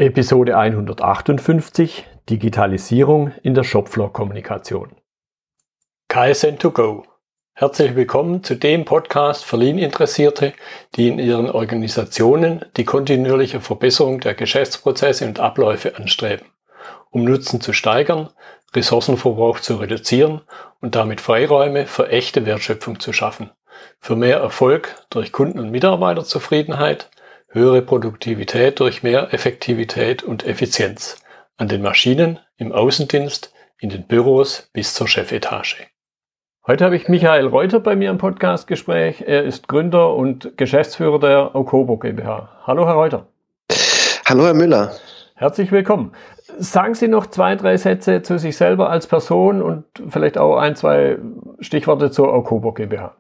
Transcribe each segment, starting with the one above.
Episode 158 Digitalisierung in der Shopfloor-Kommunikation. KSN2Go. Herzlich willkommen zu dem Podcast für Lean-Interessierte, die in ihren Organisationen die kontinuierliche Verbesserung der Geschäftsprozesse und Abläufe anstreben, um Nutzen zu steigern, Ressourcenverbrauch zu reduzieren und damit Freiräume für echte Wertschöpfung zu schaffen, für mehr Erfolg durch Kunden- und Mitarbeiterzufriedenheit, höhere Produktivität durch mehr Effektivität und Effizienz an den Maschinen, im Außendienst, in den Büros bis zur Chefetage. Heute habe ich Michael Reuter bei mir im Podcastgespräch. Er ist Gründer und Geschäftsführer der Aukobo GmbH. Hallo, Herr Reuter. Hallo, Herr Müller. Herzlich willkommen. Sagen Sie noch 2, 3 Sätze zu sich selber als Person und vielleicht auch 1, 2 Stichworte zur Aukobo GmbH.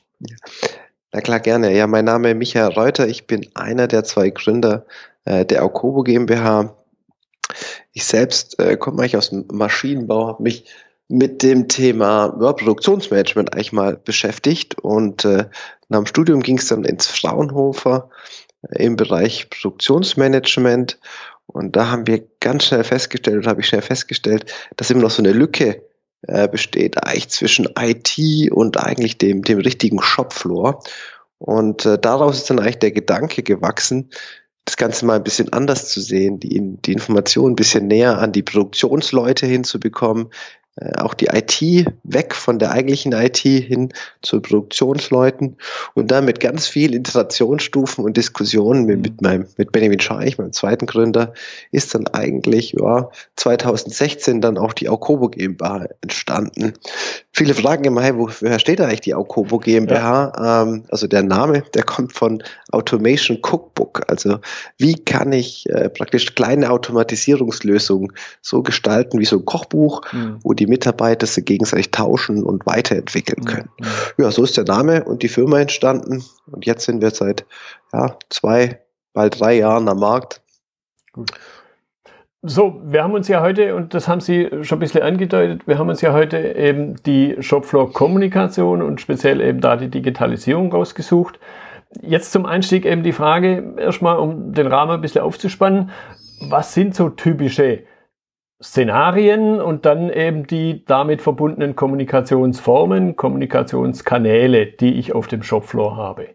Na klar, gerne. Ja, mein Name ist Michael Reuter. Ich bin einer der 2 Gründer der Aukobo GmbH. Ich selbst komme eigentlich aus dem Maschinenbau, habe mich mit dem Thema Produktionsmanagement eigentlich mal beschäftigt und nach dem Studium ging es dann ins Fraunhofer im Bereich Produktionsmanagement und da haben wir ganz schnell festgestellt, oder habe ich schnell festgestellt, dass immer noch so eine Lücke besteht eigentlich zwischen IT und eigentlich dem richtigen Shopfloor. Und daraus ist dann eigentlich der Gedanke gewachsen, das Ganze mal ein bisschen anders zu sehen, die Informationen ein bisschen näher an die Produktionsleute hinzubekommen, auch die IT weg von der eigentlichen IT hin zu Produktionsleuten und dann mit ganz viel Iterationsstufen und Diskussionen mit Benjamin Scheich, meinem zweiten Gründer, ist dann eigentlich 2016 dann auch die Aukobo GmbH entstanden. Viele fragen immer, hey, woher steht eigentlich die Aukobo GmbH? Ja. Also der Name, der kommt von Automation Cookbook. Also wie kann ich praktisch kleine Automatisierungslösungen so gestalten wie so ein Kochbuch, wo die Mitarbeiter sich gegenseitig tauschen und weiterentwickeln können. Ja, so ist der Name und die Firma entstanden. Und jetzt sind wir seit 2, bald 3 Jahren am Markt. Gut. So, wir haben uns ja heute, und das haben Sie schon ein bisschen angedeutet, wir haben uns ja heute eben die Shopfloor-Kommunikation und speziell eben da die Digitalisierung rausgesucht. Jetzt zum Einstieg eben die Frage, erstmal um den Rahmen ein bisschen aufzuspannen, was sind so typische Szenarien und dann eben die damit verbundenen Kommunikationsformen, Kommunikationskanäle, die ich auf dem Shopfloor habe?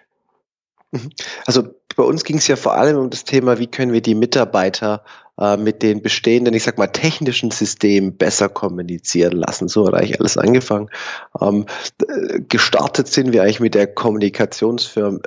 Also bei uns ging es ja vor allem um das Thema, wie können wir die Mitarbeiter mit den bestehenden, ich sag mal, technischen Systemen besser kommunizieren lassen. So hat eigentlich alles angefangen. Gestartet sind wir eigentlich mit der Kommunikationsfirma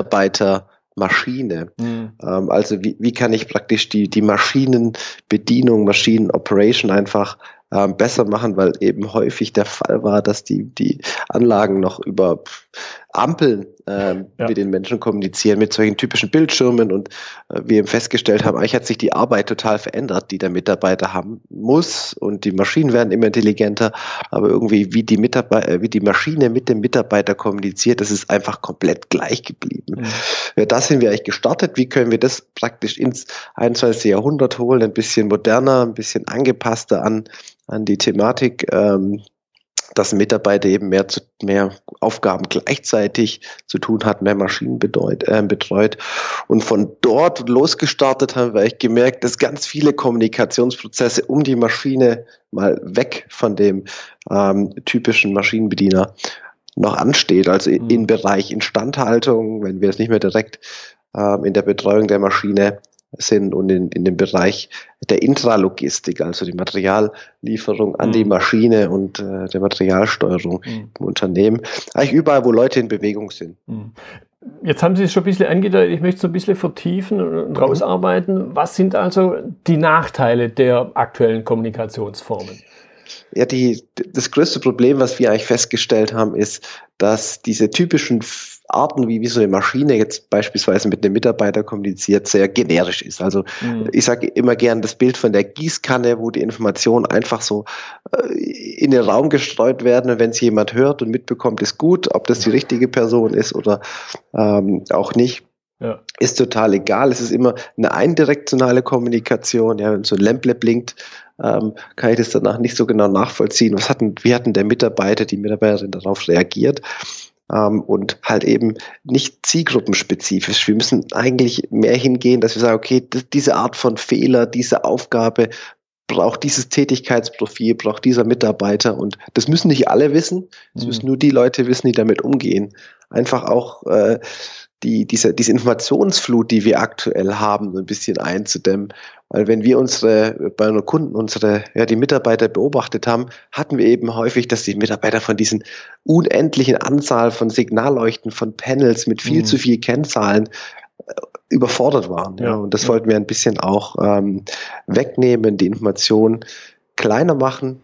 Mitarbeiter-Maschine. Also wie kann ich praktisch die Maschinenbedienung, Maschinenoperation einfach besser machen, weil eben häufig der Fall war, dass die Anlagen noch über Ampeln mit den Menschen kommunizieren, mit solchen typischen Bildschirmen und wir eben festgestellt haben, eigentlich hat sich die Arbeit total verändert, die der Mitarbeiter haben muss und die Maschinen werden immer intelligenter, aber irgendwie wie die Maschine mit dem Mitarbeiter kommuniziert, das ist einfach komplett gleich geblieben. Ja, da sind wir eigentlich gestartet, wie können wir das praktisch ins 21. Jahrhundert holen, ein bisschen moderner, ein bisschen angepasster an die Thematik, dass ein Mitarbeiter eben mehr Aufgaben gleichzeitig zu tun hat, mehr Maschinen betreut. Und von dort losgestartet haben wir eigentlich gemerkt, dass ganz viele Kommunikationsprozesse um die Maschine mal weg von dem typischen Maschinenbediener noch ansteht. Also im Bereich Instandhaltung, wenn wir es nicht mehr direkt in der Betreuung der Maschine sind und in dem Bereich der Intralogistik, also die Materiallieferung an die Maschine und der Materialsteuerung im Unternehmen. Eigentlich überall, wo Leute in Bewegung sind. Jetzt haben Sie es schon ein bisschen angedeutet, ich möchte es ein bisschen vertiefen und rausarbeiten. Was sind also die Nachteile der aktuellen Kommunikationsformen? Ja, das größte Problem, was wir eigentlich festgestellt haben, ist, dass diese typischen Arten, wie so eine Maschine jetzt beispielsweise mit einem Mitarbeiter kommuniziert, sehr generisch ist. Also ich sage immer gern das Bild von der Gießkanne, wo die Informationen einfach so in den Raum gestreut werden und wenn es jemand hört und mitbekommt, ist gut, ob das die richtige Person ist oder auch nicht. Ja. Ist total egal. Es ist immer eine eindirektionale Kommunikation. Ja, wenn so ein Lämple blinkt, kann ich das danach nicht so genau nachvollziehen. Wie hatten der Mitarbeiter, die Mitarbeiterin darauf reagiert? und halt eben nicht zielgruppenspezifisch. Wir müssen eigentlich mehr hingehen, dass wir sagen, okay, diese Art von Fehler, diese Aufgabe braucht dieses Tätigkeitsprofil, braucht dieser Mitarbeiter, und das müssen nicht alle wissen, das müssen nur die Leute wissen, die damit umgehen. Einfach auch diese Informationsflut, die wir aktuell haben, so ein bisschen einzudämmen. Weil wenn wir bei unseren Kunden die Mitarbeiter beobachtet haben, hatten wir eben häufig, dass die Mitarbeiter von diesen unendlichen Anzahl von Signalleuchten, von Panels mit viel zu viel Kennzahlen überfordert waren. Ja. Und das wollten wir ein bisschen auch wegnehmen, die Information kleiner machen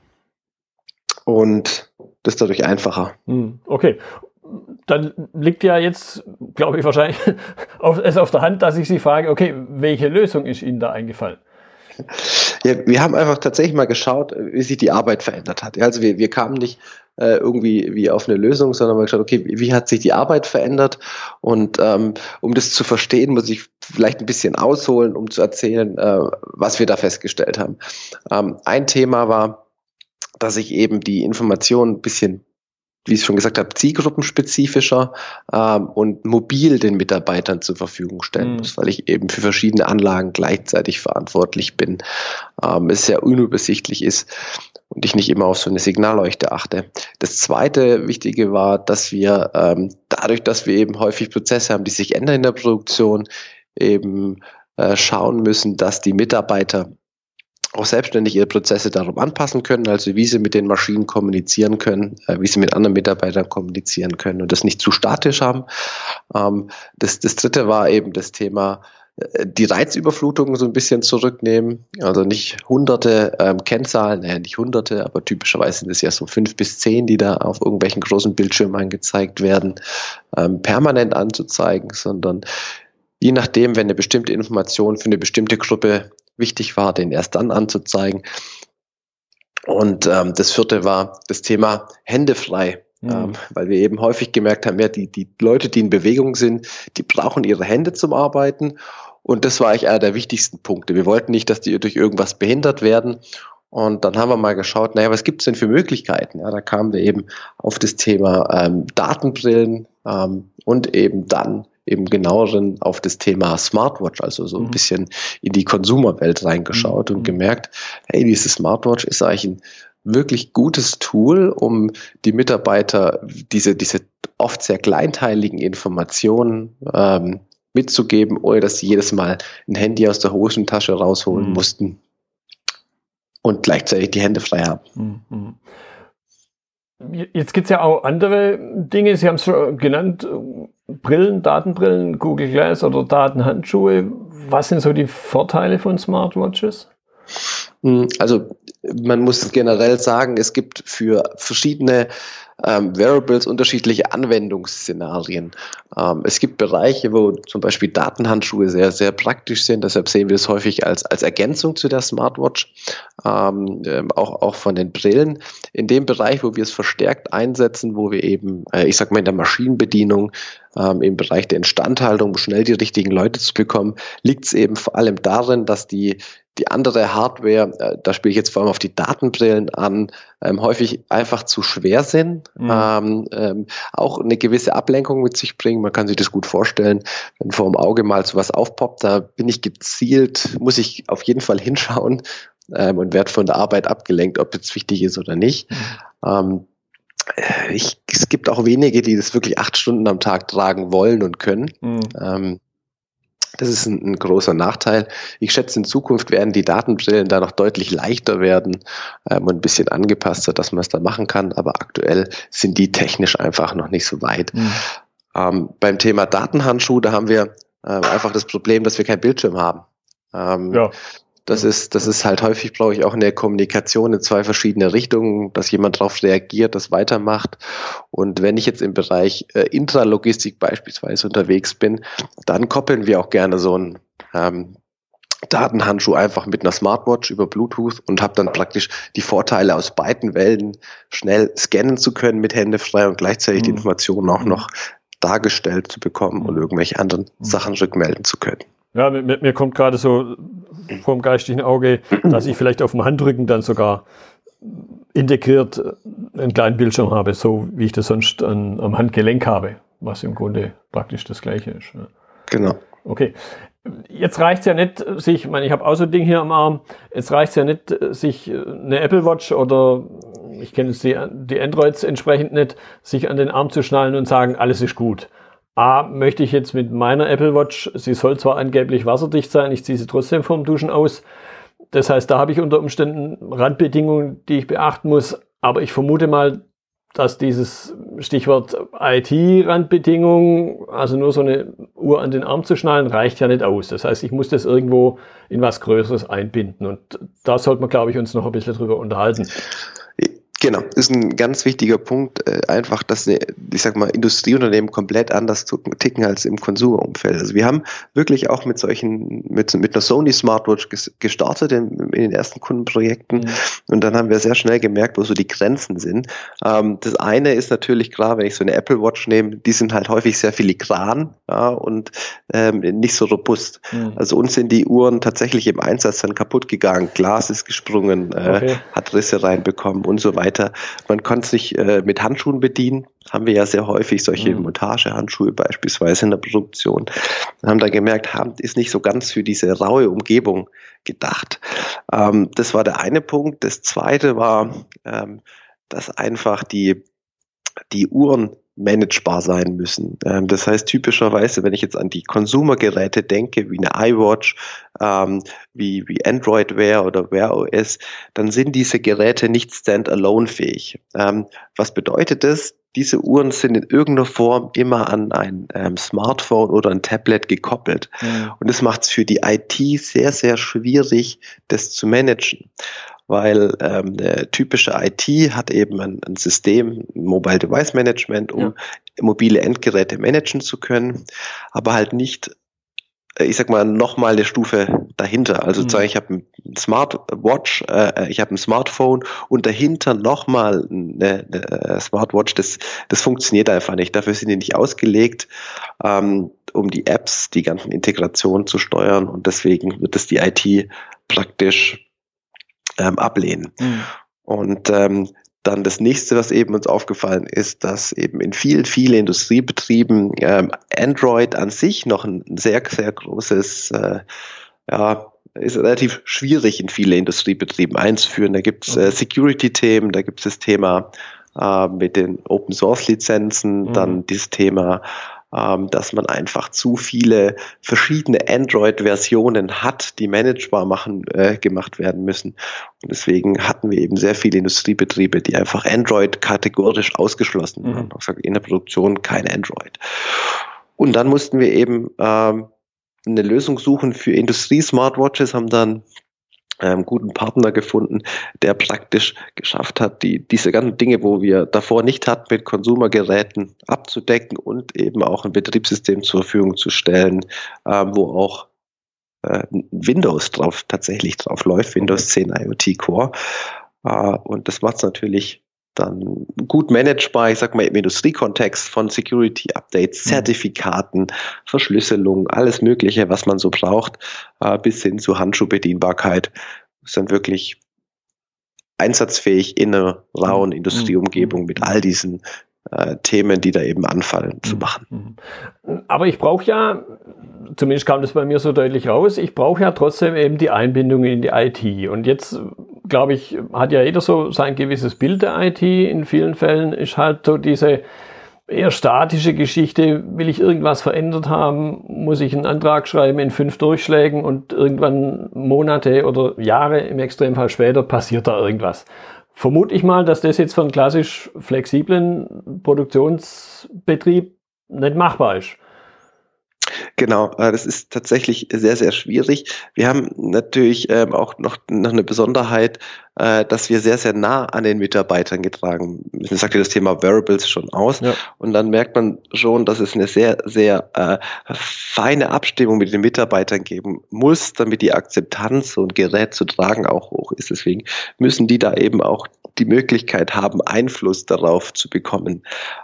und das dadurch einfacher. Okay. Dann liegt ja jetzt, glaube ich, wahrscheinlich auf der Hand, dass ich Sie frage, okay, welche Lösung ist Ihnen da eingefallen? Ja, wir haben einfach tatsächlich mal geschaut, wie sich die Arbeit verändert hat. Also wir kamen nicht irgendwie wie auf eine Lösung, sondern mal geschaut, okay, wie hat sich die Arbeit verändert? Und um das zu verstehen, muss ich vielleicht ein bisschen ausholen, um zu erzählen, was wir da festgestellt haben. Ein Thema war, dass sich eben die Informationen ein bisschen, wie ich schon gesagt habe, zielgruppenspezifischer und mobil den Mitarbeitern zur Verfügung stellen muss, weil ich eben für verschiedene Anlagen gleichzeitig verantwortlich bin. Es sehr unübersichtlich ist und ich nicht immer auf so eine Signalleuchte achte. Das zweite Wichtige war, dass wir dadurch, dass wir eben häufig Prozesse haben, die sich ändern in der Produktion, eben schauen müssen, dass die Mitarbeiter auch selbstständig ihre Prozesse darum anpassen können, also wie sie mit den Maschinen kommunizieren können, wie sie mit anderen Mitarbeitern kommunizieren können und das nicht zu statisch haben. Das dritte war eben das Thema, die Reizüberflutung so ein bisschen zurücknehmen, also nicht hunderte Kennzahlen, nicht hunderte, aber typischerweise sind es ja so 5 bis 10, die da auf irgendwelchen großen Bildschirmen angezeigt werden, permanent anzuzeigen, sondern je nachdem, wenn eine bestimmte Information für eine bestimmte Gruppe wichtig war, den erst dann anzuzeigen. Und das vierte war das Thema Hände frei, weil wir eben häufig gemerkt haben, ja, die Leute, die in Bewegung sind, die brauchen ihre Hände zum Arbeiten. Und das war eigentlich einer der wichtigsten Punkte. Wir wollten nicht, dass die durch irgendwas behindert werden. Und dann haben wir mal geschaut, naja, was gibt es denn für Möglichkeiten? Ja, da kamen wir eben auf das Thema Datenbrillen und eben dann im Genaueren auf das Thema Smartwatch, also so ein bisschen in die Konsumerwelt reingeschaut und gemerkt, hey, diese Smartwatch ist eigentlich ein wirklich gutes Tool, um die Mitarbeiter diese oft sehr kleinteiligen Informationen mitzugeben, ohne dass sie jedes Mal ein Handy aus der Hosentasche rausholen mussten und gleichzeitig die Hände frei haben. Jetzt gibt es ja auch andere Dinge, Sie haben es schon genannt, Brillen, Datenbrillen, Google Glass oder Datenhandschuhe. Was sind so die Vorteile von Smartwatches? Also man muss generell sagen, es gibt für verschiedene Wearables unterschiedliche Anwendungsszenarien. Es gibt Bereiche, wo zum Beispiel Datenhandschuhe sehr, sehr praktisch sind. Deshalb sehen wir es häufig als Ergänzung zu der Smartwatch, auch von den Brillen. In dem Bereich, wo wir es verstärkt einsetzen, wo wir eben, ich sag mal in der Maschinenbedienung, im Bereich der Instandhaltung, um schnell die richtigen Leute zu bekommen, liegt es eben vor allem darin, dass die andere Hardware, da spiele ich jetzt vor allem auf die Datenbrillen an, häufig einfach zu schwer sind, auch eine gewisse Ablenkung mit sich bringen. Man kann sich das gut vorstellen, wenn vor dem Auge mal sowas aufpoppt, da bin ich gezielt, muss ich auf jeden Fall hinschauen und werde von der Arbeit abgelenkt, ob jetzt wichtig ist oder nicht. Es gibt auch wenige, die das wirklich 8 Stunden am Tag tragen wollen und können. Das ist ein großer Nachteil. Ich schätze, in Zukunft werden die Datenbrillen da noch deutlich leichter werden und ein bisschen angepasster, dass man es da machen kann. Aber aktuell sind die technisch einfach noch nicht so weit. Beim Thema Datenhandschuh, da haben wir einfach das Problem, dass wir keinen Bildschirm haben. Das ist halt häufig, brauche ich auch eine Kommunikation in 2 verschiedene Richtungen, dass jemand darauf reagiert, das weitermacht. Und wenn ich jetzt im Bereich Intralogistik beispielsweise unterwegs bin, dann koppeln wir auch gerne so einen Datenhandschuh einfach mit einer Smartwatch über Bluetooth und habe dann praktisch die Vorteile aus beiden Welten, schnell scannen zu können mit Hände frei und gleichzeitig die Informationen auch noch dargestellt zu bekommen und irgendwelche anderen Sachen rückmelden zu können. Ja, mir kommt gerade so vom geistigen Auge, dass ich vielleicht auf dem Handrücken dann sogar integriert einen kleinen Bildschirm habe, so wie ich das sonst am Handgelenk habe, was im Grunde praktisch das Gleiche ist. Ja. Genau. Okay. Jetzt reicht es ja nicht, ich habe auch so ein Ding hier am Arm, jetzt reicht es ja nicht, sich eine Apple Watch oder, ich kenne jetzt die Androids entsprechend nicht, sich an den Arm zu schnallen und sagen, alles ist gut. Möchte ich jetzt mit meiner Apple Watch, sie soll zwar angeblich wasserdicht sein, ich ziehe sie trotzdem vorm Duschen aus. Das heißt, da habe ich unter Umständen Randbedingungen, die ich beachten muss. Aber ich vermute mal, dass dieses Stichwort IT-Randbedingungen, also nur so eine Uhr an den Arm zu schnallen, reicht ja nicht aus. Das heißt, ich muss das irgendwo in was Größeres einbinden. Und da sollte man, glaube ich, uns noch ein bisschen drüber unterhalten. Genau, ist ein ganz wichtiger Punkt, einfach, dass Industrieunternehmen komplett anders ticken als im Konsumerumfeld. Also wir haben wirklich auch mit einer Sony Smartwatch gestartet in den ersten Kundenprojekten und dann haben wir sehr schnell gemerkt, wo so die Grenzen sind. Das eine ist natürlich klar, wenn ich so eine Apple Watch nehme, die sind halt häufig sehr filigran, ja, und nicht so robust. Also uns sind die Uhren tatsächlich im Einsatz dann kaputt gegangen, Glas ist gesprungen, hat Risse reinbekommen und so weiter. Man konnte es nicht mit Handschuhen bedienen, haben wir ja sehr häufig solche Montagehandschuhe beispielsweise in der Produktion. Wir haben da gemerkt, ist nicht so ganz für diese raue Umgebung gedacht. Das war der eine Punkt. Das zweite war, dass einfach die Uhren managebar sein müssen. Das heißt typischerweise, wenn ich jetzt an die Konsumergeräte denke, wie eine iWatch, wie Android Wear oder Wear OS, dann sind diese Geräte nicht standalone fähig. Was bedeutet das? Diese Uhren sind in irgendeiner Form immer an ein Smartphone oder ein Tablet gekoppelt. Und das macht es für die IT sehr, sehr schwierig, das zu managen. Weil eine typische IT hat eben ein System, Mobile Device Management, um mobile Endgeräte managen zu können, aber halt nicht, nochmal eine Stufe dahinter. Also ich habe ein Smartwatch, ich habe ein Smartphone und dahinter nochmal eine Smartwatch, das funktioniert einfach nicht. Dafür sind die nicht ausgelegt, um die Apps, die ganzen Integrationen zu steuern und deswegen wird es die IT praktisch ablehnen. Und dann das nächste, was eben uns aufgefallen ist, dass eben in vielen Industriebetrieben Android an sich noch ein sehr, sehr großes, ist relativ schwierig in viele Industriebetrieben einzuführen. Da gibt es Security-Themen, da gibt es das Thema mit den Open-Source-Lizenzen, dann dieses Thema, dass man einfach zu viele verschiedene Android-Versionen hat, die managebar gemacht werden müssen. Und deswegen hatten wir eben sehr viele Industriebetriebe, die einfach Android kategorisch ausgeschlossen haben. In der Produktion kein Android. Und dann mussten wir eben eine Lösung suchen für Industrie-Smartwatches, haben dann einen guten Partner gefunden, der praktisch geschafft hat, diese ganzen Dinge, wo wir davor nicht hatten, mit Konsumergeräten abzudecken und eben auch ein Betriebssystem zur Verfügung zu stellen, wo auch Windows tatsächlich drauf läuft, Windows 10 IoT Core. Und das macht es natürlich dann gut managebar, im Industriekontext von Security-Updates, Zertifikaten, Verschlüsselung, alles Mögliche, was man so braucht, bis hin zu Handschuhbedienbarkeit. Ist dann wirklich einsatzfähig in einer rauen Industrieumgebung mit all diesen Themen, die da eben anfallen, zu machen. Aber ich brauche ja, zumindest kam das bei mir so deutlich raus, ich brauche ja trotzdem eben die Einbindung in die IT. Und jetzt, glaube ich, hat ja jeder so sein gewisses Bild der IT. In vielen Fällen ist halt so diese eher statische Geschichte, will ich irgendwas verändert haben, muss ich einen Antrag schreiben in 5 Durchschlägen und irgendwann Monate oder Jahre im Extremfall später passiert da irgendwas. Vermute ich mal, dass das jetzt für einen klassisch flexiblen Produktionsbetrieb nicht machbar ist. Genau, das ist tatsächlich sehr, sehr schwierig. Wir haben natürlich auch noch eine Besonderheit, dass wir sehr, sehr nah an den Mitarbeitern getragen. Ich sagte das Thema Wearables schon aus. Ja. Und dann merkt man schon, dass es eine sehr, sehr feine Abstimmung mit den Mitarbeitern geben muss, damit die Akzeptanz, so ein Gerät zu tragen, auch hoch ist. Deswegen müssen die da eben auch die Möglichkeit haben, Einfluss darauf zu bekommen.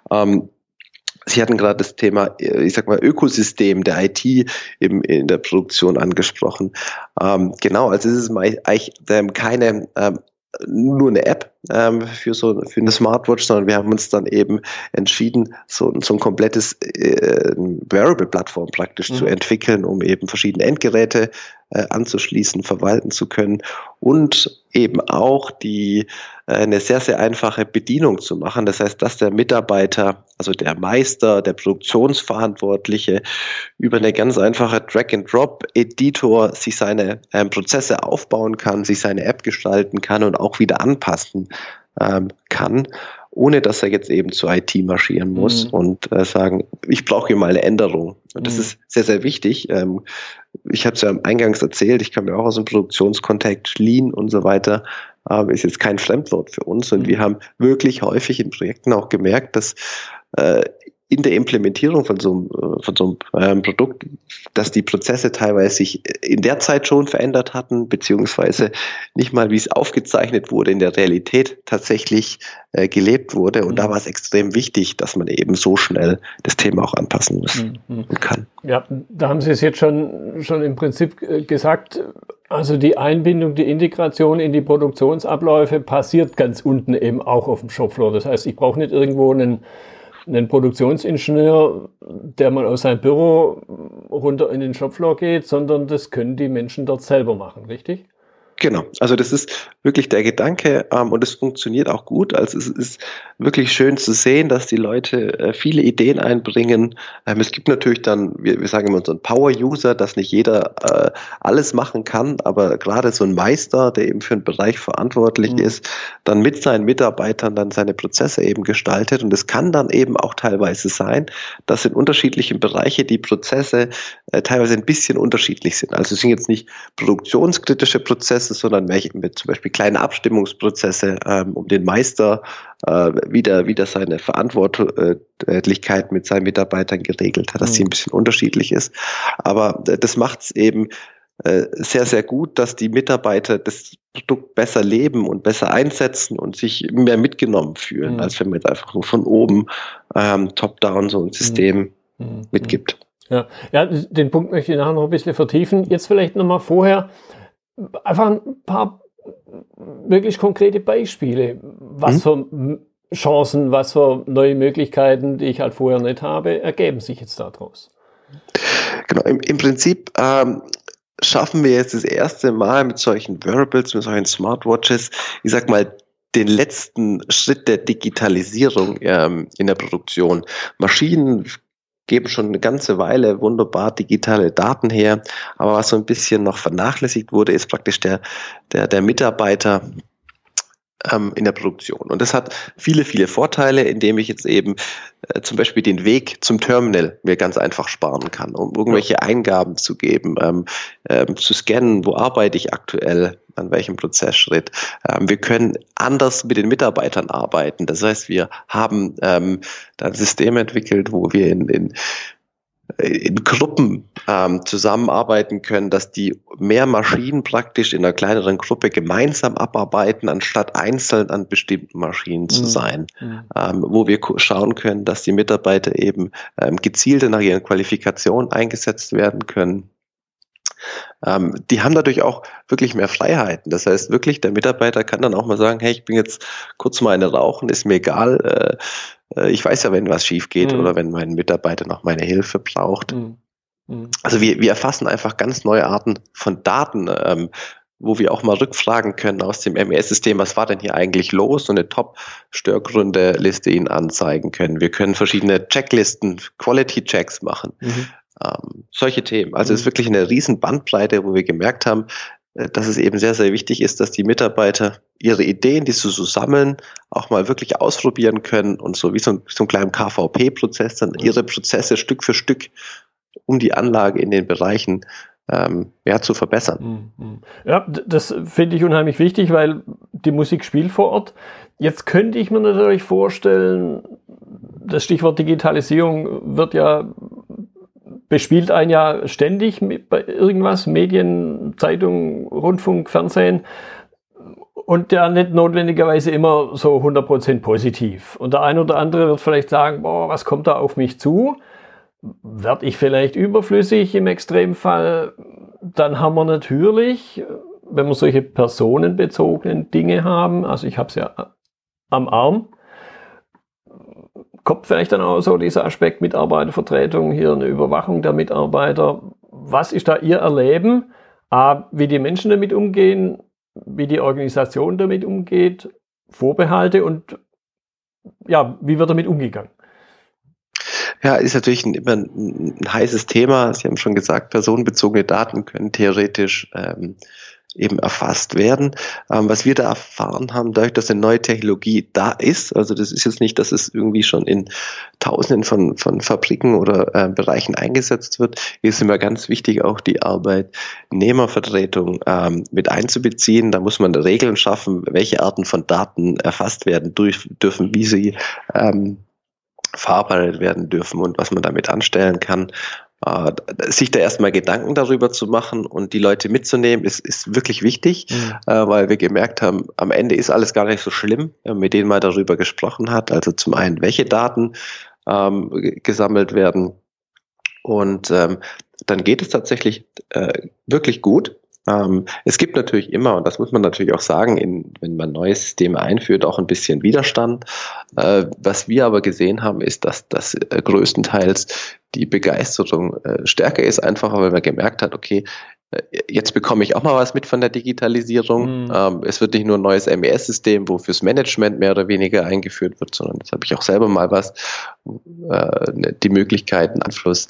Sie hatten gerade das Thema, Ökosystem der IT in der Produktion angesprochen. Genau, also es ist eigentlich keine nur eine App für eine Smartwatch, sondern wir haben uns dann eben entschieden, so ein komplettes Wearable-Plattform praktisch zu entwickeln, um eben verschiedene Endgeräte anzuschließen, verwalten zu können und eben auch eine sehr, sehr einfache Bedienung zu machen. Das heißt, dass der Mitarbeiter, also der Meister, der Produktionsverantwortliche über eine ganz einfache Drag-and-Drop-Editor sich seine Prozesse aufbauen kann, sich seine App gestalten kann und auch wieder anpassen kann, ohne dass er jetzt eben zur IT marschieren muss und sagen, ich brauche hier mal eine Änderung. Und das ist sehr, sehr wichtig. Ich habe es ja eingangs erzählt, ich komme ja auch aus dem Produktionskontext, Lean und so weiter, ist jetzt kein Fremdwort für uns. Und wir haben wirklich häufig in Projekten auch gemerkt, dass in der Implementierung von so einem Produkt, dass die Prozesse teilweise sich in der Zeit schon verändert hatten, beziehungsweise nicht mal, wie es aufgezeichnet wurde, in der Realität tatsächlich gelebt wurde. Und da war es extrem wichtig, dass man eben so schnell das Thema auch anpassen muss und kann. Ja, da haben Sie es jetzt schon im Prinzip gesagt. Also die Einbindung, die Integration in die Produktionsabläufe passiert ganz unten eben auch auf dem Shopfloor. Das heißt, ich brauche nicht irgendwo einen Produktionsingenieur, der mal aus seinem Büro runter in den Shopfloor geht, sondern das können die Menschen dort selber machen, richtig? Genau, also das ist wirklich der Gedanke und es funktioniert auch gut. Also es ist wirklich schön zu sehen, dass die Leute viele Ideen einbringen. Es gibt natürlich dann, wir sagen immer so ein Power-User, dass nicht jeder alles machen kann, aber gerade so ein Meister, der eben für einen Bereich verantwortlich ist, dann mit seinen Mitarbeitern dann seine Prozesse eben gestaltet. Und es kann dann eben auch teilweise sein, dass in unterschiedlichen Bereichen die Prozesse teilweise ein bisschen unterschiedlich sind. Also es sind jetzt nicht produktionskritische Prozesse, sondern mit zum Beispiel kleine Abstimmungsprozesse, um den Meister wieder seine Verantwortlichkeit mit seinen Mitarbeitern geregelt hat, dass die ein bisschen unterschiedlich ist. Aber das macht es eben sehr, sehr gut, dass die Mitarbeiter das Produkt besser leben und besser einsetzen und sich mehr mitgenommen fühlen, als wenn man jetzt einfach nur von oben top-down so ein System mitgibt. Ja, den Punkt möchte ich nachher noch ein bisschen vertiefen. Jetzt vielleicht nochmal vorher einfach ein paar wirklich konkrete Beispiele. Was für Chancen, was für neue Möglichkeiten, die ich halt vorher nicht habe, ergeben sich jetzt daraus? Genau, im Prinzip schaffen wir jetzt das erste Mal mit solchen Wearables, mit solchen Smartwatches, ich sag mal, den letzten Schritt der Digitalisierung in der Produktion. Maschinen geben schon eine ganze Weile wunderbar digitale Daten her, aber was so ein bisschen noch vernachlässigt wurde, ist praktisch der Mitarbeiter in der Produktion. Und das hat viele, viele Vorteile, indem ich jetzt eben zum Beispiel den Weg zum Terminal mir ganz einfach sparen kann, um irgendwelche Eingaben zu geben, zu scannen, wo arbeite ich aktuell, an welchem Prozessschritt. Wir können anders mit den Mitarbeitern arbeiten. Das heißt, wir haben da ein System entwickelt, wo wir in Gruppen zusammenarbeiten können, dass die mehr Maschinen praktisch in einer kleineren Gruppe gemeinsam abarbeiten, anstatt einzeln an bestimmten Maschinen zu sein. Wo wir schauen können, dass die Mitarbeiter eben gezielter nach ihren Qualifikationen eingesetzt werden können. Die haben dadurch auch wirklich mehr Freiheiten. Das heißt wirklich, der Mitarbeiter kann dann auch mal sagen, hey, ich bin jetzt kurz mal eine rauchen, ist mir egal. Ich weiß ja, wenn was schief geht oder wenn mein Mitarbeiter noch meine Hilfe braucht. Also wir erfassen einfach ganz neue Arten von Daten, wo wir auch mal rückfragen können aus dem MES-System, was war denn hier eigentlich los, und eine Top-Störgründe-Liste Ihnen anzeigen können. Wir können verschiedene Checklisten, Quality-Checks machen. Solche Themen. Also es ist wirklich eine riesen Bandbreite, wo wir gemerkt haben, dass es eben sehr, sehr wichtig ist, dass die Mitarbeiter ihre Ideen, die sie so sammeln, auch mal wirklich ausprobieren können und so wie so ein kleinen KVP-Prozess dann ihre Prozesse Stück für Stück um die Anlage in den Bereichen zu verbessern. Ja, das finde ich unheimlich wichtig, weil die Musik spielt vor Ort. Jetzt könnte ich mir natürlich vorstellen, das Stichwort Digitalisierung bespielt einen ja ständig bei irgendwas, Medien, Zeitung, Rundfunk, Fernsehen, und ja nicht notwendigerweise immer so 100% positiv. Und der eine oder andere wird vielleicht sagen, boah, was kommt da auf mich zu? Werde ich vielleicht überflüssig im Extremfall? Dann haben wir natürlich, wenn wir solche personenbezogenen Dinge haben, also ich habe es ja am Arm, kommt vielleicht dann auch so dieser Aspekt Mitarbeitervertretung, hier eine Überwachung der Mitarbeiter. Was ist da Ihr Erleben? Wie die Menschen damit umgehen, wie die Organisation damit umgeht, Vorbehalte und ja, wie wird damit umgegangen? Ja, ist natürlich immer ein heißes Thema. Sie haben schon gesagt, personenbezogene Daten können theoretisch eben erfasst werden. Was wir da erfahren haben, dadurch, dass eine neue Technologie da ist, also das ist jetzt nicht, dass es irgendwie schon in Tausenden von Fabriken oder Bereichen eingesetzt wird, ist immer ganz wichtig, auch die Arbeitnehmervertretung mit einzubeziehen. Da muss man Regeln schaffen, welche Arten von Daten erfasst werden dürfen, wie sie verarbeitet werden dürfen und was man damit anstellen kann. Sich da erstmal Gedanken darüber zu machen und die Leute mitzunehmen, ist wirklich wichtig, weil wir gemerkt haben, am Ende ist alles gar nicht so schlimm, mit denen man darüber gesprochen hat. Also zum einen, welche Daten gesammelt werden und dann geht es tatsächlich wirklich gut. Es gibt natürlich immer, und das muss man natürlich auch sagen, wenn man neue Systeme einführt, auch ein bisschen Widerstand. Was wir aber gesehen haben, ist, dass größtenteils die Begeisterung stärker ist, einfach weil man gemerkt hat, okay, jetzt bekomme ich auch mal was mit von der Digitalisierung. Es wird nicht nur ein neues MES-System, wo fürs Management mehr oder weniger eingeführt wird, sondern jetzt habe ich auch selber mal die Möglichkeit, einen Einfluss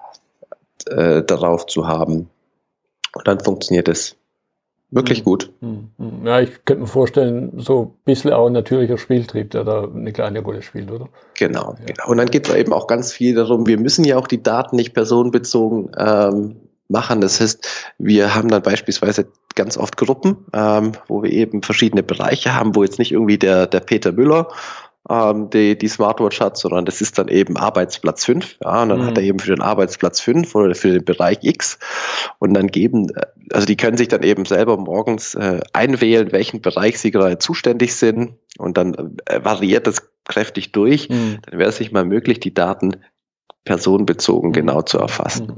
darauf zu haben. Und dann funktioniert es wirklich gut. Ja, ich könnte mir vorstellen, so ein bisschen auch ein natürlicher Spieltrieb, der da eine kleine Rolle spielt, oder? Genau. Und dann geht es eben auch ganz viel darum, wir müssen ja auch die Daten nicht personenbezogen machen. Das heißt, wir haben dann beispielsweise ganz oft Gruppen, wo wir eben verschiedene Bereiche haben, wo jetzt nicht irgendwie der Peter Müller die Smartwatch hat, sondern das ist dann eben Arbeitsplatz 5. Ja, und dann hat er eben für den Arbeitsplatz 5 oder für den Bereich X und dann also die können sich dann eben selber morgens einwählen, welchen Bereich sie gerade zuständig sind und dann variiert das kräftig durch. Dann wäre es nicht mal möglich, die Daten personenbezogen genau zu erfassen.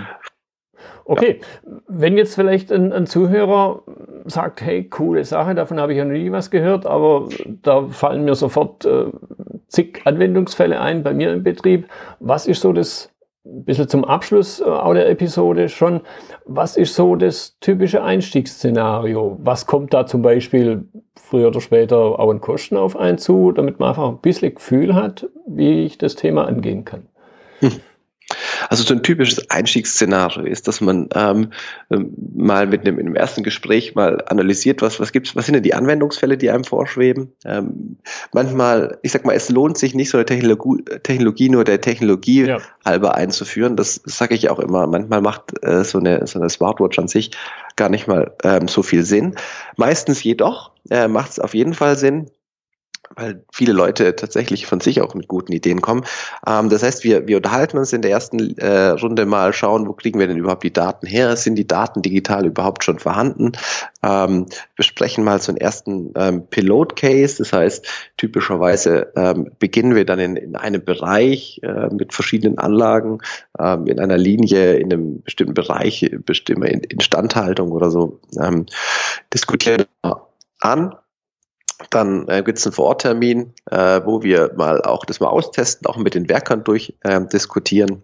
Okay, wenn jetzt vielleicht ein Zuhörer sagt, hey, coole Sache, davon habe ich ja noch nie was gehört, aber da fallen mir sofort zig Anwendungsfälle ein bei mir im Betrieb. Was ist so das, ein bisschen zum Abschluss auch der Episode schon, was ist so das typische Einstiegsszenario? Was kommt da zum Beispiel früher oder später auch an Kosten auf einen zu, damit man einfach ein bisschen Gefühl hat, wie ich das Thema angehen kann? Also so ein typisches Einstiegsszenario ist, dass man mal in einem ersten Gespräch mal analysiert, was sind denn die Anwendungsfälle, die einem vorschweben. Manchmal, ich sag mal, es lohnt sich nicht, so eine Technologie nur der Technologie halber einzuführen. Das sage ich auch immer. Manchmal macht so eine Smartwatch an sich gar nicht mal so viel Sinn. Meistens jedoch macht es auf jeden Fall Sinn, weil viele Leute tatsächlich von sich auch mit guten Ideen kommen. Das heißt, wir unterhalten uns in der ersten Runde mal, schauen, wo kriegen wir denn überhaupt die Daten her? Sind die Daten digital überhaupt schon vorhanden? Besprechen mal so einen ersten Pilot-Case. Das heißt, typischerweise beginnen wir dann in einem Bereich mit verschiedenen Anlagen, in einer Linie, in einem bestimmten Bereich, in Instandhaltung oder so, diskutieren an. Dann gibt es einen Vororttermin, wo wir das mal austesten, auch mit den Werkern diskutieren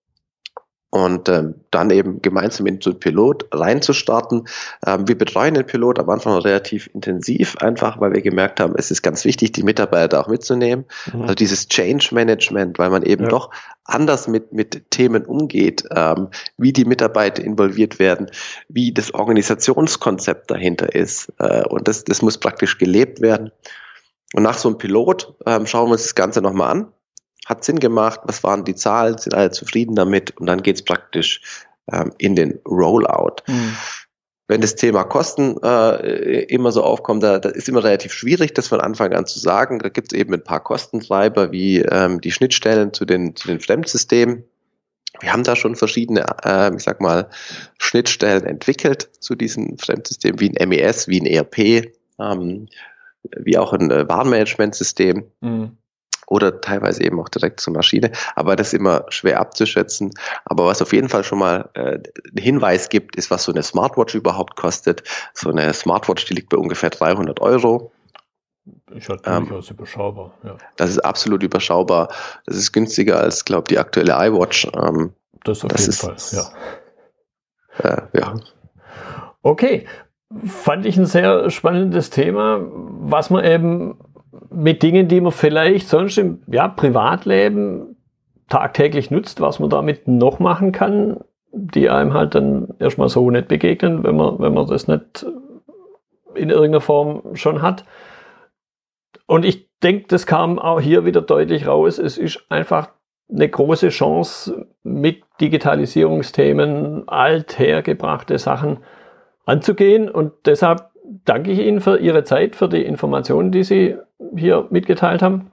und dann eben gemeinsam in so einen Pilot reinzustarten. Wir betreuen den Pilot am Anfang relativ intensiv, einfach weil wir gemerkt haben, es ist ganz wichtig, die Mitarbeiter auch mitzunehmen. Also dieses Change Management, weil man eben doch anders mit Themen umgeht, wie die Mitarbeiter involviert werden, wie das Organisationskonzept dahinter ist. Und das muss praktisch gelebt werden. Und nach so einem Pilot schauen wir uns das Ganze nochmal an. Hat Sinn gemacht, was waren die Zahlen, sind alle zufrieden damit und dann geht es praktisch in den Rollout. Wenn das Thema Kosten immer so aufkommt, da ist immer relativ schwierig, das von Anfang an zu sagen. Da gibt es eben ein paar Kostentreiber wie die Schnittstellen zu den Fremdsystemen. Wir haben da schon verschiedene, Schnittstellen entwickelt zu diesen Fremdsystemen, wie ein MES, wie ein ERP, wie auch ein Warenmanagementsystem. oder teilweise eben auch direkt zur Maschine. Aber das ist immer schwer abzuschätzen. Aber was auf jeden Fall schon mal einen Hinweis gibt, ist, was so eine Smartwatch überhaupt kostet. So eine Smartwatch, die liegt bei ungefähr 300 Euro. Ist ja durchaus überschaubar. Ja. Das ist absolut überschaubar. Das ist günstiger als, glaube ich, die aktuelle iWatch. Das auf jeden Fall, ja. Ja. Okay, fand ich ein sehr spannendes Thema, was man eben mit Dingen, die man vielleicht sonst im Privatleben tagtäglich nutzt, was man damit noch machen kann, die einem halt dann erstmal so nicht begegnen, wenn man das nicht in irgendeiner Form schon hat. Und ich denke, das kam auch hier wieder deutlich raus. Es ist einfach eine große Chance, mit Digitalisierungsthemen althergebrachte Sachen anzugehen. Und deshalb danke ich Ihnen für Ihre Zeit, für die Informationen, die Sie hier mitgeteilt haben.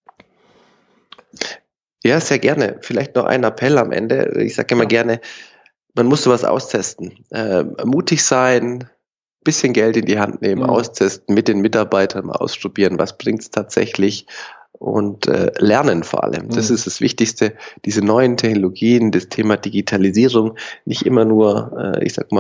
Ja, sehr gerne. Vielleicht noch ein Appell am Ende. Ich sage immer gerne, man muss sowas austesten. Mutig sein, bisschen Geld in die Hand nehmen, austesten, mit den Mitarbeitern mal ausprobieren, was bringt es tatsächlich und lernen vor allem. Das ist das Wichtigste, diese neuen Technologien, das Thema Digitalisierung, nicht immer nur,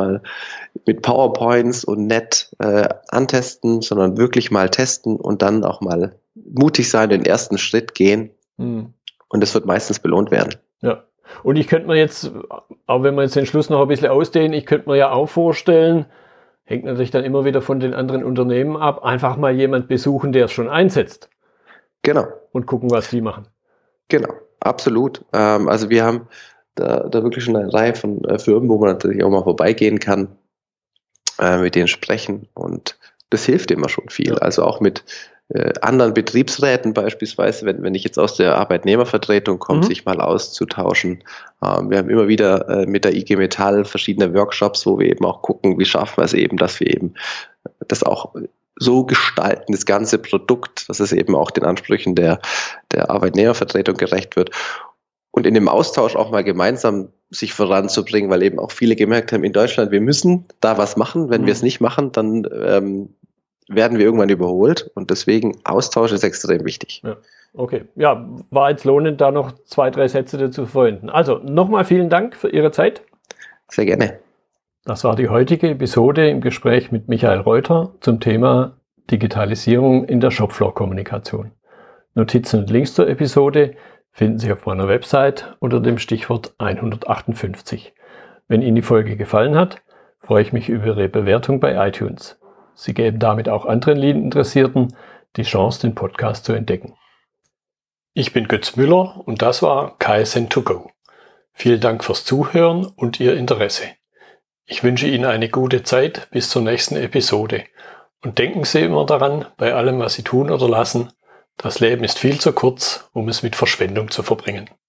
mit PowerPoints und nett antesten, sondern wirklich mal testen und dann auch mal mutig sein, den ersten Schritt gehen und das wird meistens belohnt werden. Ja, und ich könnte mir jetzt, auch wenn wir jetzt den Schluss noch ein bisschen ausdehnen, ich könnte mir ja auch vorstellen, hängt natürlich dann immer wieder von den anderen Unternehmen ab, einfach mal jemand besuchen, der es schon einsetzt. Genau. Und gucken, was die machen. Genau, absolut. Also wir haben da wirklich schon eine Reihe von Firmen, wo man natürlich auch mal vorbeigehen kann, mit denen sprechen und das hilft immer schon viel. Ja. Also auch mit anderen Betriebsräten beispielsweise, wenn ich jetzt aus der Arbeitnehmervertretung komme, sich mal auszutauschen. Wir haben immer wieder mit der IG Metall verschiedene Workshops, wo wir eben auch gucken, wie schaffen wir es eben, dass wir eben das auch so gestalten, das ganze Produkt, dass es eben auch den Ansprüchen der Arbeitnehmervertretung gerecht wird. Und in dem Austausch auch mal gemeinsam sich voranzubringen, weil eben auch viele gemerkt haben, in Deutschland, wir müssen da was machen. Wenn wir es nicht machen, dann werden wir irgendwann überholt. Und deswegen Austausch ist extrem wichtig. Ja. Okay, ja, war jetzt lohnend, da noch 2, 3 Sätze dazu verwenden. Also nochmal vielen Dank für Ihre Zeit. Sehr gerne. Das war die heutige Episode im Gespräch mit Michael Reuter zum Thema Digitalisierung in der Shopfloor-Kommunikation. Notizen und Links zur Episode finden Sie auf meiner Website unter dem Stichwort 158. Wenn Ihnen die Folge gefallen hat, freue ich mich über Ihre Bewertung bei iTunes. Sie geben damit auch anderen Lean-Interessierten die Chance, den Podcast zu entdecken. Ich bin Götz Müller und das war KSN2Go. Vielen Dank fürs Zuhören und Ihr Interesse. Ich wünsche Ihnen eine gute Zeit bis zur nächsten Episode. Und denken Sie immer daran, bei allem, was Sie tun oder lassen, das Leben ist viel zu kurz, um es mit Verschwendung zu verbringen.